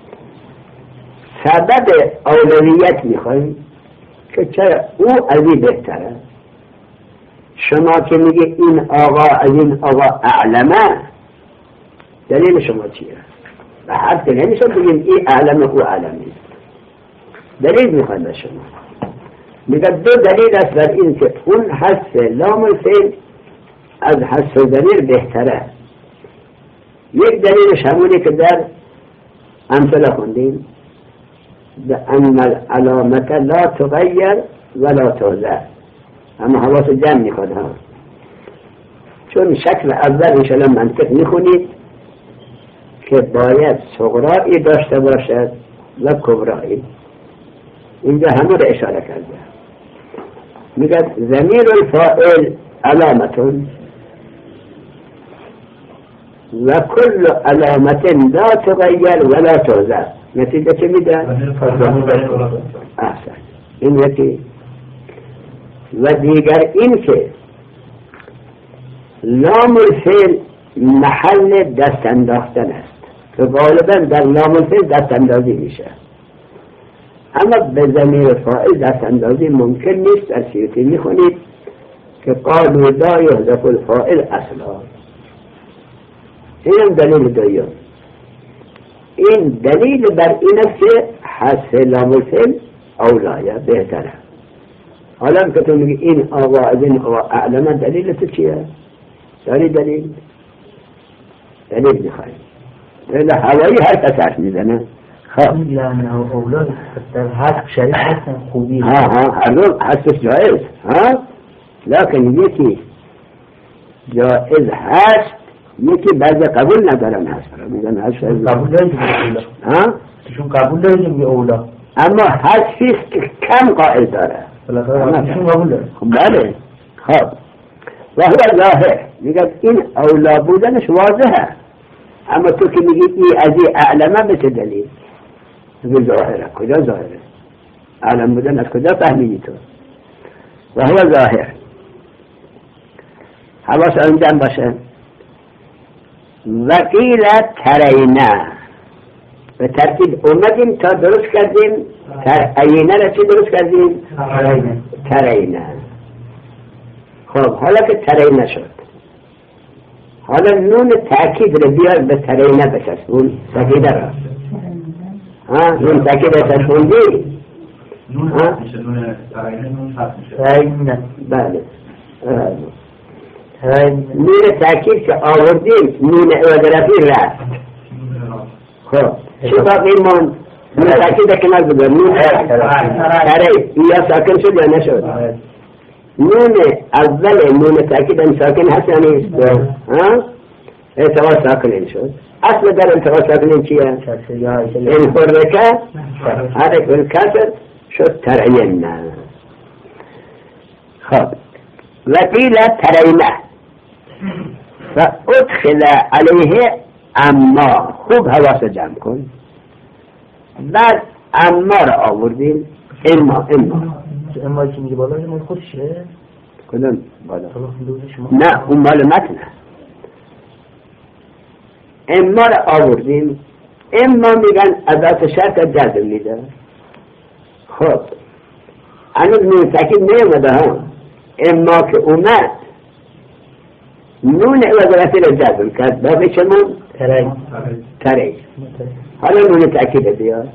سبب اولویت میخوایم که چرا او از این بهتره. شما که میگه این آقا از این آقا اعلمه، دلیل شما چیه؟ و حرف که نمیشه بگیم این اعلمه او اعلمه، دلیل میخوایم به شما. میگه دو دلیل است بر این که اون حذف لام الفعل از حذف ضمیر بهتره. یک دلیلش همونی که در امثله خوندیم، ان العلامت لا تغیر ولا تغذر، اما حواس جمع میخواد ها، چون شکل اول انشاءالله منطق میخونید که باید صغرایی داشته باشد و کبرایی. اینجا همه رو اشاره کرده. میگه ضمیر الفاعل علامتون و کل علامت لا تغیر ولا تغذر. نتیجه چه میده؟ احسن. این یکی. و دیگر این که لام الفعل محل دست انداختن است که غالبا در لام الفعل دست اندازی میشه، اما به ضمیر فاعل دست اندازی ممکن نیست. در سیوطی میخونید که قالوا لا یحذف الفاعل اصلا. این دلیل دویم. این دلیل بر این است که حذف لام الفعل اولایه بهتره. حالا که تو میگی این آقا از این آقا اعلمه، دلیل تو چیه؟ داری دلیل؟ دلیل میخوایی دلیل هوایی هر کس حرف میزنه. خب لانه اولاد در حذف شریف هستن خوبی. ها ها هر دو حذف جایز ها، لکن یکی جایز هست، یکی بعضی قبول ندارن هست را میگن هست قبول داریم ها، چون قبول داریم یه اولا، اما حذفیست که کم قائل داره چون قبول داریم. خب بله. خب و هو ظاهر، میگن این اولا بودنش واضحه، اما تو که میگی ای از این اعلمه به چه دلیل؟ میگه ظاهره. کجا ظاهره؟ اعلم بودن از کجا فهمیدی تو؟ و هو ظاهر. حواس اون جمع باشه. وقیل ترینه، به ترتیب اومدیم تا درست کردیم ترینه را چی درست کردیم؟ ترینه. خب حالا که ترینه شد، حالا نون تأکید رو بیار به ترینه بچسبون سکیده را. ها نون تأکید رو چسبوندی؟ نون حرف میشه، نون ترینه نون حرف میشه. ترینه بله. ترینه نون تأکید که آوردیم نون اعادرفی رفت. خب چه باقی من نون تأکید کنار بگم؟ نون تره یا ساکن شد یا نشد؟ نون اول نون تأکید هم ساکن هست یا نیست؟ ها؟ التقاء ساکنین شد. اصل در التقاء ساکنین چیه؟ این فرقه حرک بالکسر شد ترین. خب وقیل ترینه و ادخل علیه اما. خوب حواس جمع کن. بعد اما را آوردیم. اما اما اما که میگه بالا اما خودشه؟ کدوم بالا؟ نه اون مال متنه. اما را آوردیم. اما میگن ادات شرط جزم میده. خب هنوز نون تاکید نیومده ها. اما که اومد نون وظیفه را جزم کرد. باقی چمون؟ ترین. ترین. حالا نون تاکید بیاد.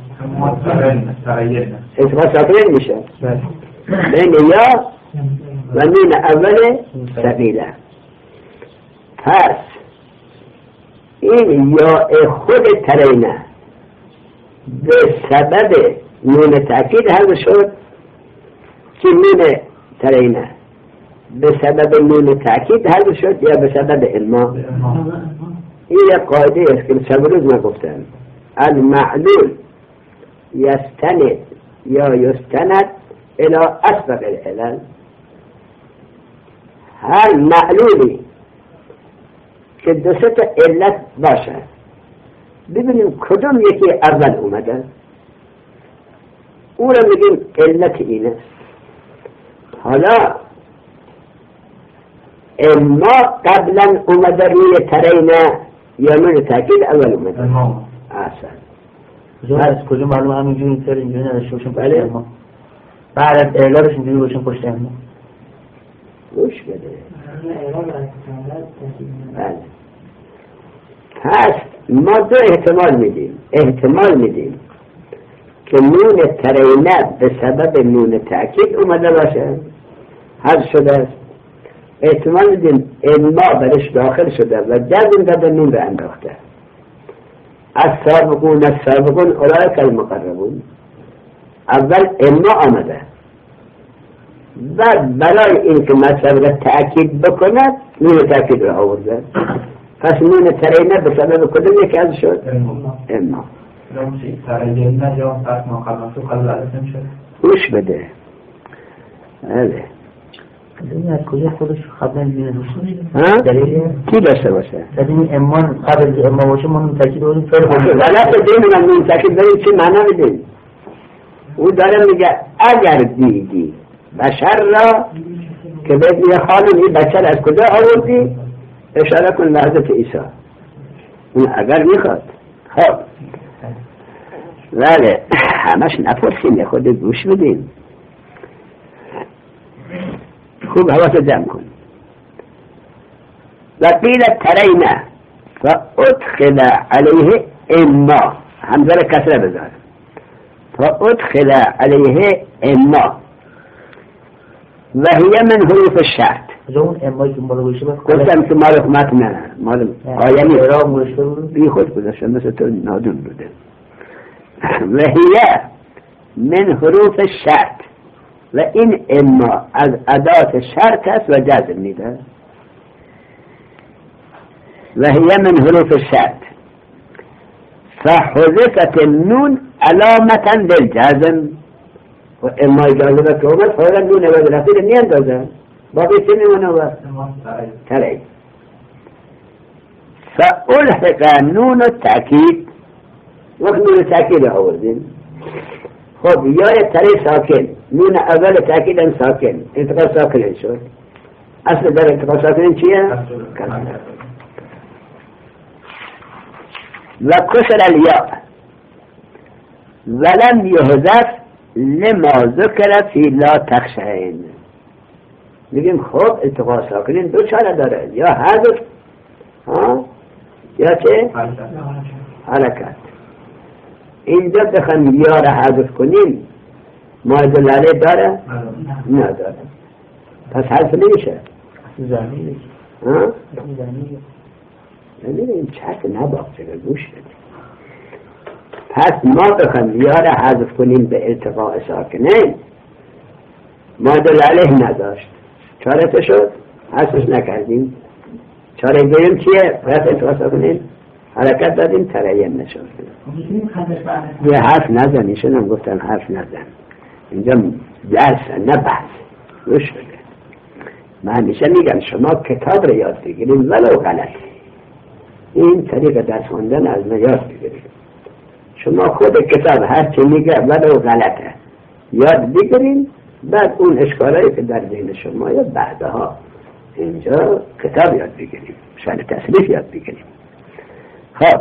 اتفاق ساکنین میشه بین یا و نون اول ثقیله. پس این یا خود ترینه به سبب نون تاکید حل شد که نون ترینه به سبب نون تاکید حل شد یا به سبب اما. این یک قاعده است که چند روز نگفتم. المعلول یستند یا یستند الى اسبق العلل. هر معلولی که دو سه تا علت باشه ببینیم کدوم یکی اول اومده او را میگیم علت اینه. حالا اما قبلا اومده روی ترینه یا من تاکید اول اومده اصلا جون از کجا معلوم همینجوری تر اینجوری نداشته باشیم؟ بله بعد از اعلارش اینجوری باشیم پشت اما گوش بده. بله پس ما دو احتمال میدیم. احتمال میدیم که نون ترینه به سبب نون تأکید اومده باشه حل شده است. احتمال میدیم اما برش داخل شده و جزم داده نون به انداخته. السابقون السابقون اولئک المقربون. اول اما آمده بعد برای این که مطلب را تأکید بکند نون تأکید را آورده. پس نون ترینه به سبب کدوم یکی از شد؟ اما. ترینه یا فرق مقربات و قبل عرض نمیشه؟ گوش بده. بله این از کجا خودش قبلا میبینه ها؟ دلیلی؟ کی داشته باشه؟ این امان قبل اما باشه ما نون تأکید بودیم فعل بودیم غلط دیمون نون تأکید داریم چی معنا بدیم؟ او داره میگه اگر دیدی بشر را که بهت میگه خانم این بشر از کجا آوردی؟ اشاره کن به حضرت عیسی. اون اگر میخواد. خب ولی همش نپرسیم خود گوش بدیم. خوب حواس جمع کن. وقیل ترینه و ادخل علیه اما. همزه را کسره بذار. و ادخل علیه اما و هی من حروف الشرط. اون امایی که بالا گوشه بس گفتم که مال حکمت نه مال آیانی اعراب گوشته بود بی خود گذاشتم مثل تو نادون بوده. و هی من حروف الشرط و این اما از ادات شرط است و جزم میده. و هی من حروف الشرط فحذفت النون علامتا للجزم. و اما جاذبه که اومد فورا نون و رفیق نیاندازه باقی چه میمونه و ترین. فالحق نون التأکید. وقت نون تأکید آوردیم. خب یا تری ساکن نون اول تأکید هم ساکن انتقال ساکن شد. اصل در انتقال ساکن چیه؟ و کسر الیا ولم یحذف لما ذکر فی لا تخشعین. میگیم خب التقاء ساکنین دو چاره داره یا حذف ها یا چه حرکت. اینجا بخوام یا را حذف کنیم ماعد لاله داره؟ نداره. پس حذف نمیشه. زمینه ها؟ زمینه نمیدونیم چرت نباق چگه گوش بدیم. پس ما بخوام یا را حذف کنیم به التقاء ساکنین ماعد لاله نداشت. چاره شد حذفش نکردیم. چاره دویم چیه؟ پس التقاء ساکنین حرکت دادیم ترین نشد. یه حرف نزن. ایشون هم گفتن حرف نزن. اینجا درس نه بحث. روش بده. من همیشه میگم شما کتاب رو یاد بگیرید ولو غلط. این طریق درس خوندن از من یاد بگیرید. شما خود کتاب هر چی میگه ولو غلطه یاد بگیرید، بعد اون اشکالایی که در ذهن شما یا بعدها اینجا کتاب یاد بگیریم، شأن تصریف یاد بگیریم. خب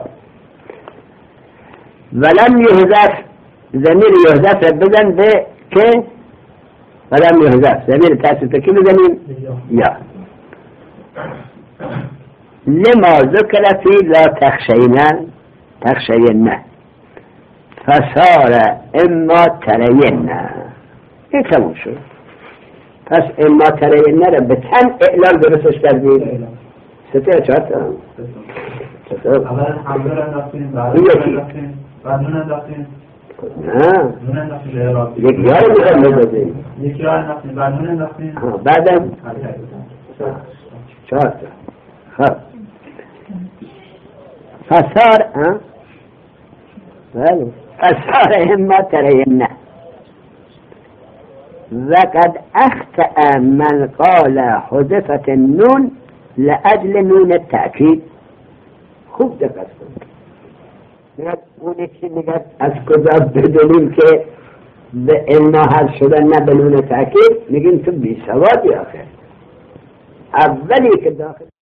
ولم یحذف، ضمیر یحذف بزن به که ولم یحذف، ضمیر تصریف که بزنیم یا لما ذکر فی لا تخشینا تخشینا فصار اما ترینا. این تموم شد. پس اما ترینا را به چند اعلام درستش کردیم؟ سته چهار تا اول حمله را انداختیم، بعد انداختیم، بعد نون انداختیم. نه نون انداختیم یک یار میخوام بزنیم، یک یار انداختیم، بعد نون انداختیم، بعدم چهار تا. خب فصار ها بله فصار اما ترینا وقد اخطأ من قال حذفت النون لأجل نون التأکید. خوب دقت کنید. میگه اونی که میگه از کجا بدونیم که به اما حذف شدن نه به نون تأکید، میگیم تو بی سوادی آخر. اولی که داخل